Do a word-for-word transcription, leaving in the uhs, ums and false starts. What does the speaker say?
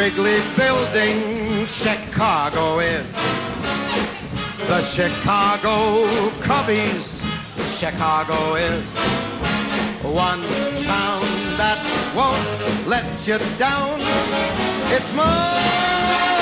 Wrigley Building, Chicago is. The Chicago Cubbies, Chicago is. One town that won't let you down. It's more